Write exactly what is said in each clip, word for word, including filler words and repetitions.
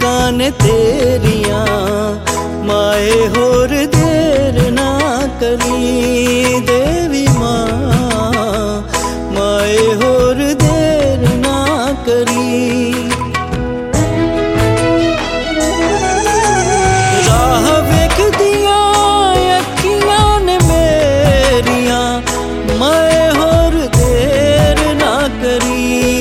उड़ीकां ने तेरियां माए होर देर ना करी देवी मां माए होर देर ना करी। राह वेखदियां अखियां ने मेरियां माए होर देर ना करी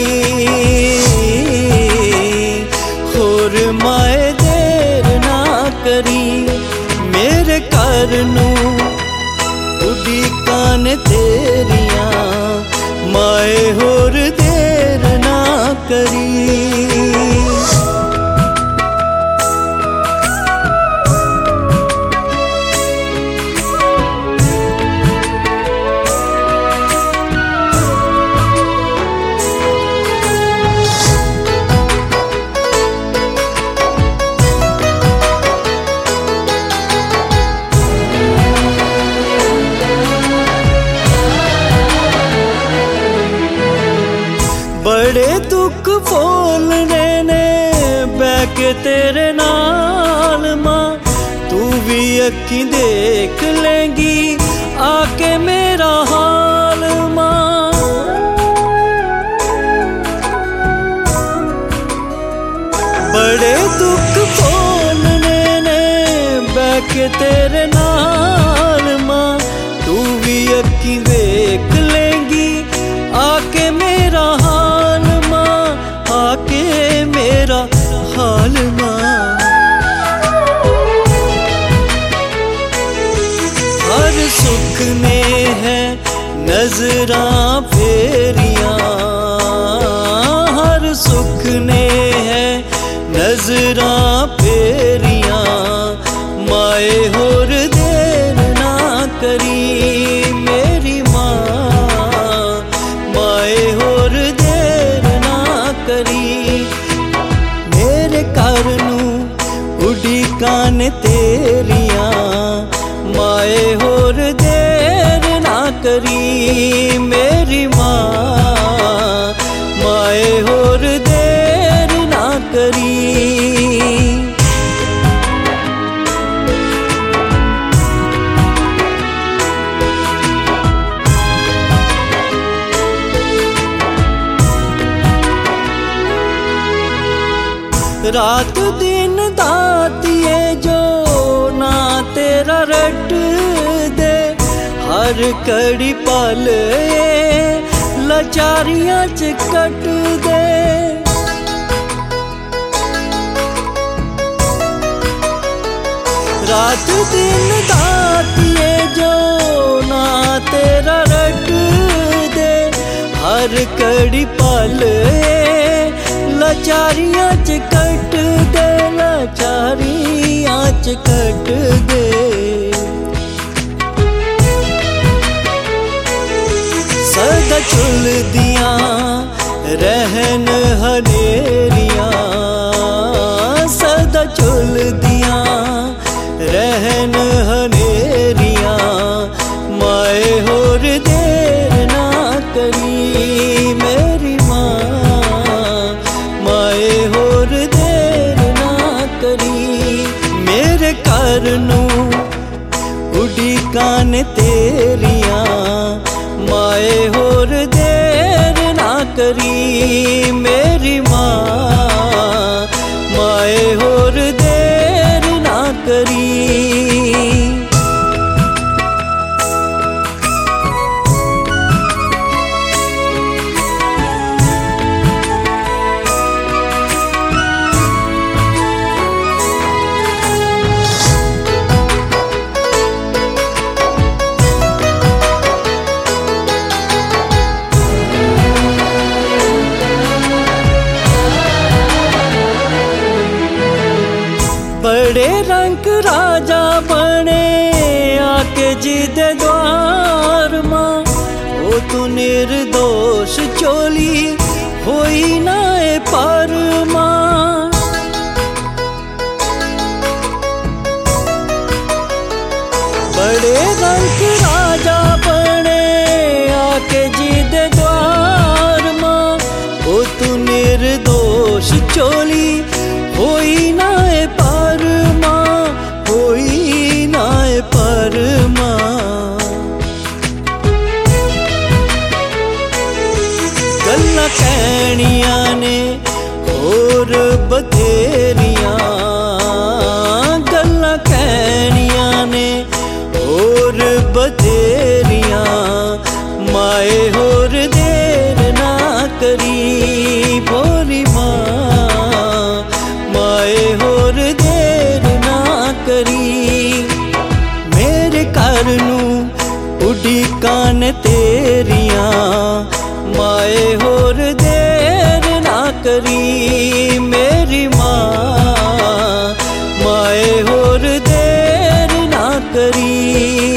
होर माए देर ना करी। मेरे घर नूं उड़ीकां ने तेरियां माए होर देर ना करी। बड़े दुख फोलने ने बैके तेरे नाल मां तू भी अखी देख लेंगी आके मेरा हाल मां। बड़े दुख फोलने ने बैके तेरे नाल मां तू भी अखी देख लेंगी आके मेरा हाल मां आके मेरा हाल मां। हर सुख ने है नजरां फेरियां हर सुख ने है नजरां फेरियां माए होर देर ना करी मेरी मां माए होर देर ना करी। मेरे घर नूं उड़ीकां ने तेरियां माए होर देर ना करी मेरी मां माए होर देर ना करी। रात दिन दातिए जो ना तेरा रट दे हर कड़ी पल लाचारियां च कट दे। रात दिन दातिए जो ना तेरा रट दे हर कड़ी पल लाचारियां च कट दे लाचारियां च कट दे। सदा झुलदियां रहन हनेरियां सदा झुलदियां रहन हनेरियां माए होर देर ना करी मेरी मां माए होर देर ना करी। मेरे घर नूं उड़ीकां ने तेरियां माए होर देर ना करी मेरी मां माए होर देर ना करी। बड़े रंग राजा बने आके जिदे द्वार मां ओ तू निर्दोष चोली होई ना ए पार मां। बड़े रंग राजा बने आके जिदे द्वार मां ओ तू निर्दोष चोली होई ना होर देर ना करी। मेरे घर नू उड़ीकां ने तेरियां, माए होर देर ना करी। मेरी माँ माए होर देर ना करी।